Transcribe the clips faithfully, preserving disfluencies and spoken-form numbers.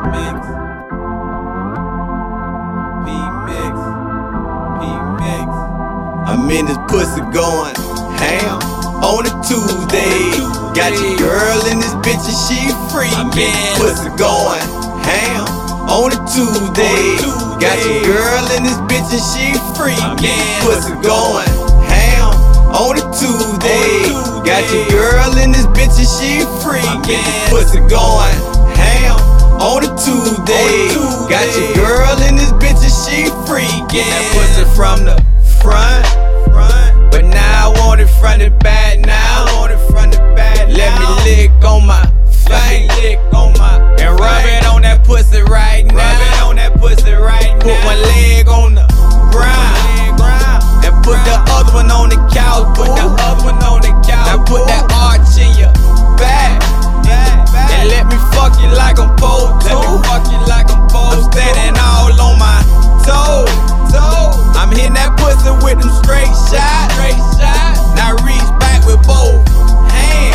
P-Mix, P-Mix, P-Mix. I'm in this pussy going ham on a Tuesday. Got your girl in this bitch and she free. I'm in pussy going ham on a Tuesday. Got your girl in this bitch and she free. I'm in pussy going ham on a Tuesday. Got your girl in this bitch and she free. I'm in pussy going ham on a Tuesday. Got your girl in this bitch and she free. That pussy from the front, front, but now I want it from the back. Now I want it from the back. Let me lick on my face, lick on my and rub it on that pussy right now. Rub it on that pussy right now. Put one leg on the ground and put the other one on the couch. Put the other one on the couch. Now put that arch in your back and let me fuck you like I'm supposed to. Let me fuck you like I'm supposed to. I'm standing all on my toes. I'm hitting that pussy with them straight shots. Straight shots. Now reach back with both hands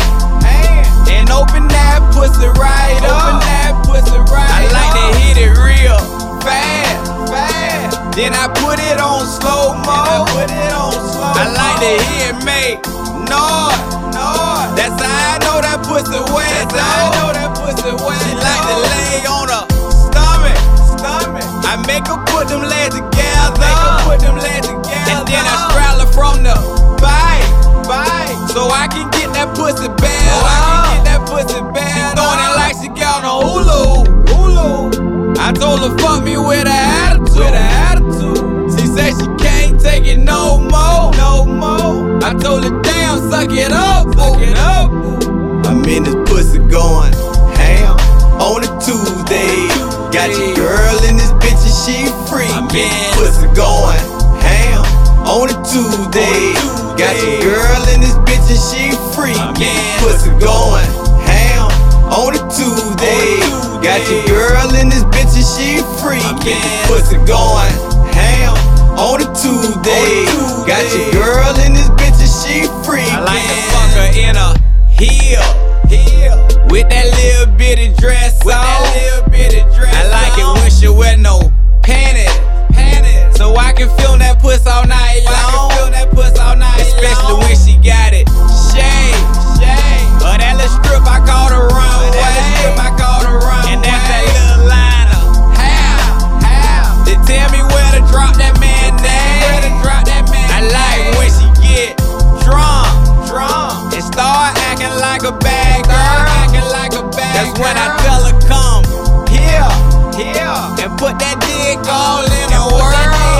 and open that pussy right up. Open that pussy right I like up. To hit it real fast, fast. Then I put it on slow mo. I put it on slow I like to hear it make noise. That's how I know that pussy wet. That's how I know that pussy wet. She like to lay on her stomach, stomach. I make her put them legs together. Make her put them legs together. And then I straddle her from the bite, bite. So I can get that pussy bad. So I can get that pussy bad. She throwing it like she got on Hulu, Hulu. I told her fuck me with an attitude, with an attitude. She said she can't take it no more, no more. I told her damn, suck it up, suck it up. I'm in this pussy going ham on a Tuesday. Got your girl in this bitch and she free. I'm in pussy going ham on a Tuesday. Got your girl in this bitch and she free. I'm in pussy going ham on a Tuesday. Got your girl in this bitch and she free. I'm in pussy going ham on a Tuesday. Got your girl in this bitch and she free. I like to fuck her in a heel, heel, with that little bitty dress on. With that little bitty dress I like on. It when she wear no panties, panties, so I can feel that puss all night long. I can feel that puss all night especially long. When she got it shade, shade. But that little strip I call the runway. That little strip I call the runway. And that's that little liner. How, how? They tell me where to drop that man name. Where to drop that man I like name. When she get drunk, drunk, and start acting like a bad girl. Acting like a bad That's girl. When I tell her come here, here, and put that dick all in the world.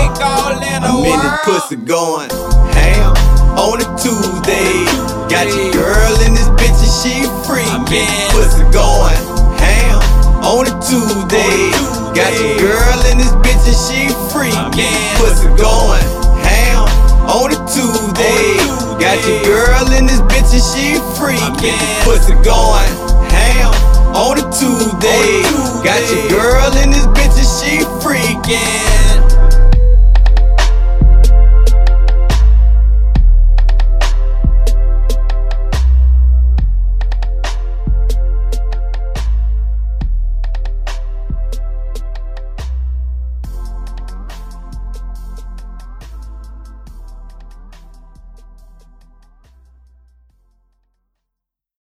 I'm in this pussy going ham on a Tuesday. Got your girl in this bitch and she free. I'm in pussy going ham on a Tuesday. Got your girl in this bitch and she free. I'm in pussy going ham on a Tuesday. Got your girl in this bitch and she free. I'm in pussy going ham on a Tuesday. Got your girl in this bitch and she free.